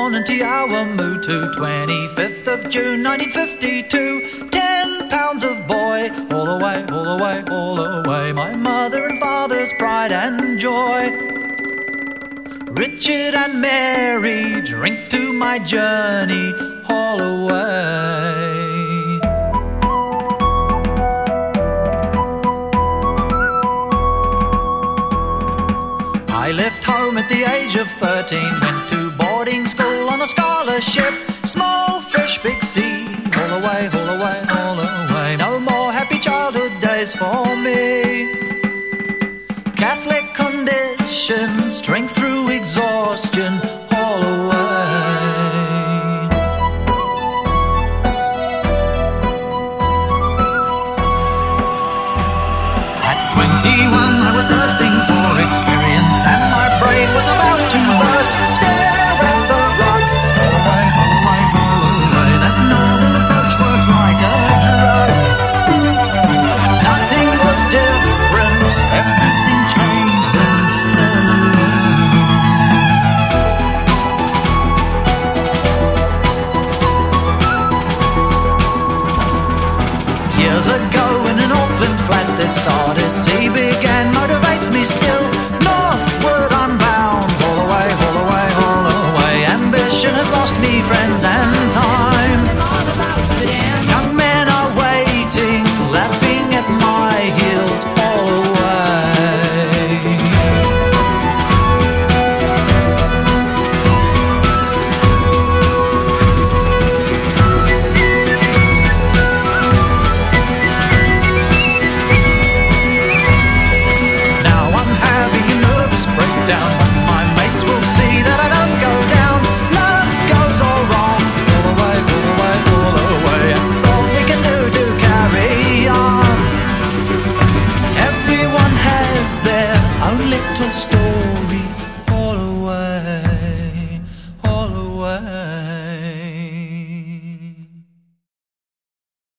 born in Te Awamutu, 25th of June 1952. 10 pounds of boy, all away, all away, all away. My mother and father's pride and joy. Richard and Mary, drink to my journey, all away. I left home at the age of 13, went to boarding school on a scholarship. Small fish, big sea, all away, all away, all away. No more happy childhood days for me. Catholic condition, strength through exhaustion,